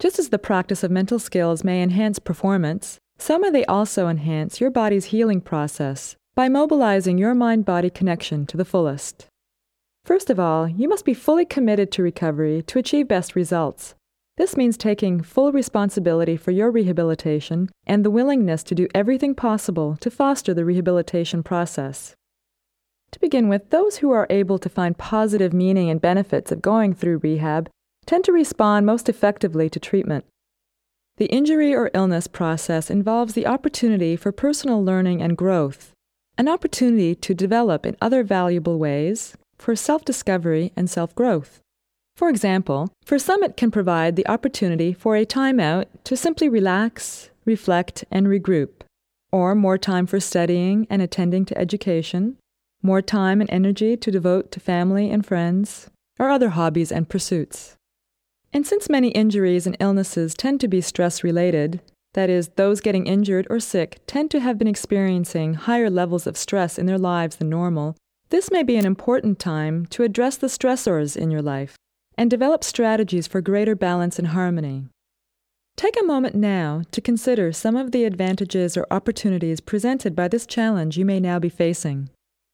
Just as the practice of mental skills may enhance performance, so may they also enhance your body's healing process by mobilizing your mind-body connection to the fullest. First of all, you must be fully committed to recovery to achieve best results. This means taking full responsibility for your rehabilitation and the willingness to do everything possible to foster the rehabilitation process. To begin with, those who are able to find positive meaning and benefits of going through rehab tend to respond most effectively to treatment. The injury or illness process involves the opportunity for personal learning and growth, an opportunity to develop in other valuable ways for self-discovery and self-growth. For example, for some it can provide the opportunity for a time out to simply relax, reflect, and regroup, or more time for studying and attending to education, more time and energy to devote to family and friends, or other hobbies and pursuits. And since many injuries and illnesses tend to be stress-related, that is, those getting injured or sick tend to have been experiencing higher levels of stress in their lives than normal, this may be an important time to address the stressors in your life and develop strategies for greater balance and harmony. Take a moment now to consider some of the advantages or opportunities presented by this challenge you may now be facing.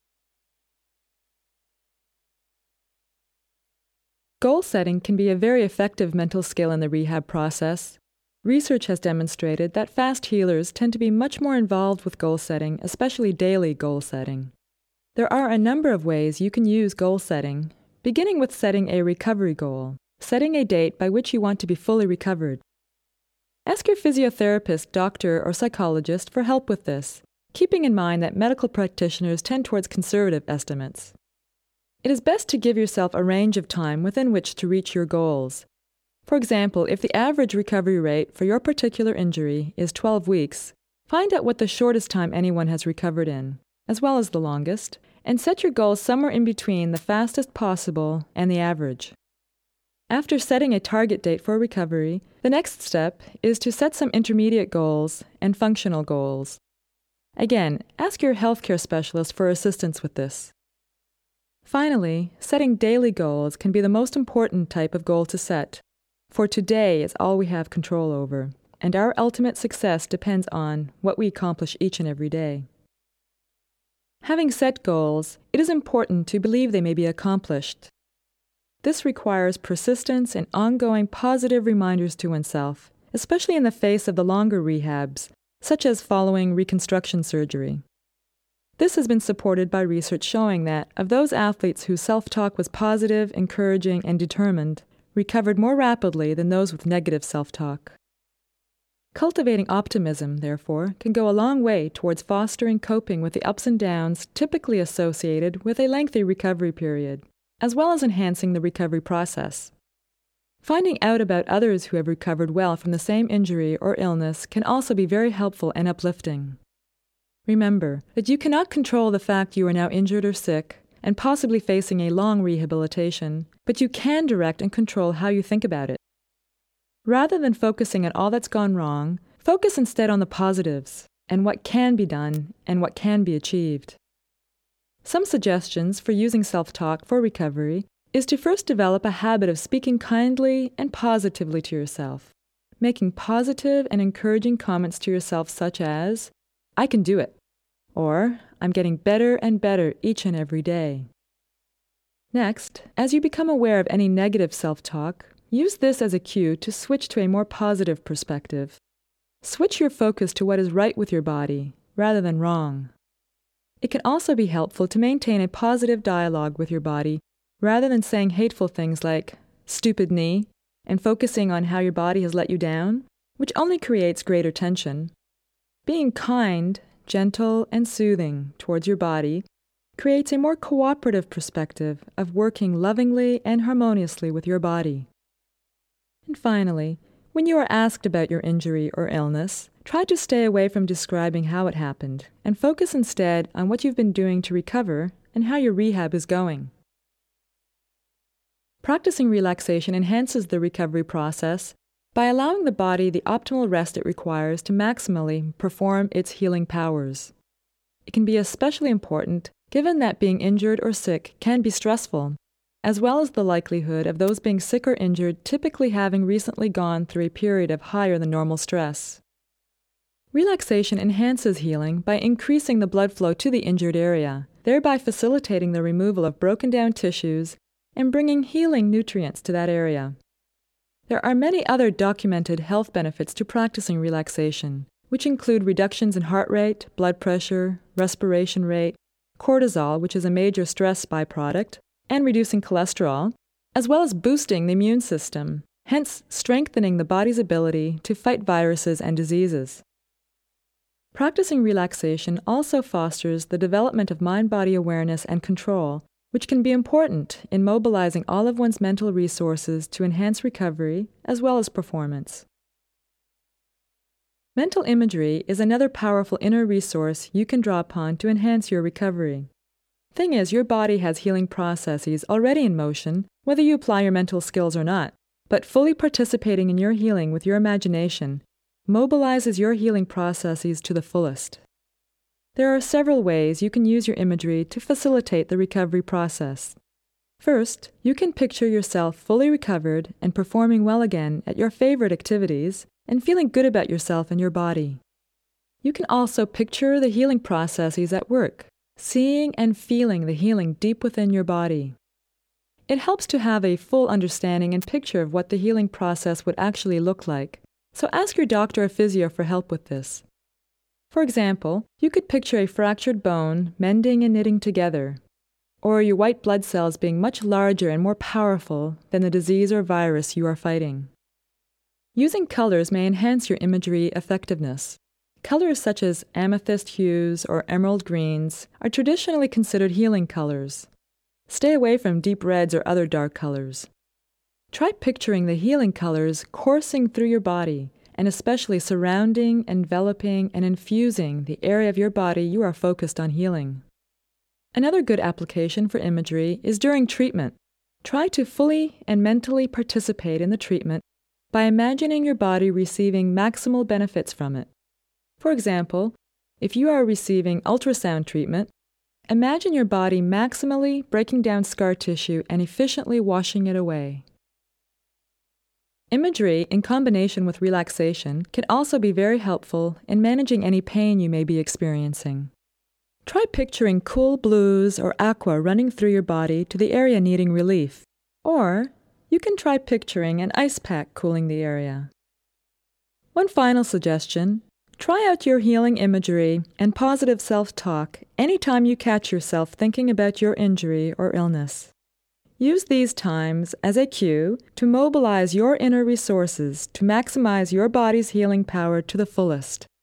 Goal setting can be a very effective mental skill in the rehab process. Research has demonstrated that fast healers tend to be much more involved with goal setting, especially daily goal setting. There are a number of ways you can use goal setting, beginning with setting a recovery goal, setting a date by which you want to be fully recovered. Ask your physiotherapist, doctor, or psychologist for help with this, keeping in mind that medical practitioners tend towards conservative estimates. It is best to give yourself a range of time within which to reach your goals. For example, if the average recovery rate for your particular injury is 12 weeks, find out what the shortest time anyone has recovered in, as well as the longest, and set your goals somewhere in between the fastest possible and the average. After setting a target date for recovery, the next step is to set some intermediate goals and functional goals. Again, ask your healthcare specialist for assistance with this. Finally, setting daily goals can be the most important type of goal to set, for today is all we have control over, and our ultimate success depends on what we accomplish each and every day. Having set goals, it is important to believe they may be accomplished. This requires persistence and ongoing positive reminders to oneself, especially in the face of the longer rehabs, such as following reconstruction surgery. This has been supported by research showing that, of those athletes whose self-talk was positive, encouraging, and determined, recovered more rapidly than those with negative self-talk. Cultivating optimism, therefore, can go a long way towards fostering coping with the ups and downs typically associated with a lengthy recovery period, as well as enhancing the recovery process. Finding out about others who have recovered well from the same injury or illness can also be very helpful and uplifting. Remember that you cannot control the fact you are now injured or sick and possibly facing a long rehabilitation, but you can direct and control how you think about it. Rather than focusing on all that's gone wrong, focus instead on the positives and what can be done and what can be achieved. Some suggestions for using self-talk for recovery is to first develop a habit of speaking kindly and positively to yourself, making positive and encouraging comments to yourself such as, "I can do it," or "I'm getting better and better each and every day." Next, as you become aware of any negative self-talk, use this as a cue to switch to a more positive perspective. Switch your focus to what is right with your body, rather than wrong. It can also be helpful to maintain a positive dialogue with your body, rather than saying hateful things like, "stupid knee," and focusing on how your body has let you down, which only creates greater tension. Being kind, gentle, and soothing towards your body creates a more cooperative perspective of working lovingly and harmoniously with your body. And finally, when you are asked about your injury or illness, try to stay away from describing how it happened and focus instead on what you've been doing to recover and how your rehab is going. Practicing relaxation enhances the recovery process by allowing the body the optimal rest it requires to maximally perform its healing powers. It can be especially important given that being injured or sick can be stressful. as well as the likelihood of those being sick or injured typically having recently gone through a period of higher than normal stress. Relaxation enhances healing by increasing the blood flow to the injured area, thereby facilitating the removal of broken down tissues and bringing healing nutrients to that area. There are many other documented health benefits to practicing relaxation, which include reductions in heart rate, blood pressure, respiration rate, cortisol, which is a major stress byproduct, and reducing cholesterol, as well as boosting the immune system, hence strengthening the body's ability to fight viruses and diseases. Practicing relaxation also fosters the development of mind-body awareness and control, which can be important in mobilizing all of one's mental resources to enhance recovery as well as performance. Mental imagery is another powerful inner resource you can draw upon to enhance your recovery. Thing is, your body has healing processes already in motion, whether you apply your mental skills or not, but fully participating in your healing with your imagination mobilizes your healing processes to the fullest. There are several ways you can use your imagery to facilitate the recovery process. First, you can picture yourself fully recovered and performing well again at your favorite activities and feeling good about yourself and your body. You can also picture the healing processes at work, seeing and feeling the healing deep within your body. It helps to have a full understanding and picture of what the healing process would actually look like, so ask your doctor or physio for help with this. For example, you could picture a fractured bone mending and knitting together, or your white blood cells being much larger and more powerful than the disease or virus you are fighting. Using colors may enhance your imagery effectiveness. Colors such as amethyst hues or emerald greens are traditionally considered healing colors. Stay away from deep reds or other dark colors. Try picturing the healing colors coursing through your body and especially surrounding, enveloping, and infusing the area of your body you are focused on healing. Another good application for imagery is during treatment. Try to fully and mentally participate in the treatment by imagining your body receiving maximal benefits from it. For example, if you are receiving ultrasound treatment, imagine your body maximally breaking down scar tissue and efficiently washing it away. Imagery, in combination with relaxation, can also be very helpful in managing any pain you may be experiencing. Try picturing cool blues or aqua running through your body to the area needing relief, or you can try picturing an ice pack cooling the area. One final suggestion: try out your healing imagery and positive self-talk anytime you catch yourself thinking about your injury or illness. Use these times as a cue to mobilize your inner resources to maximize your body's healing power to the fullest.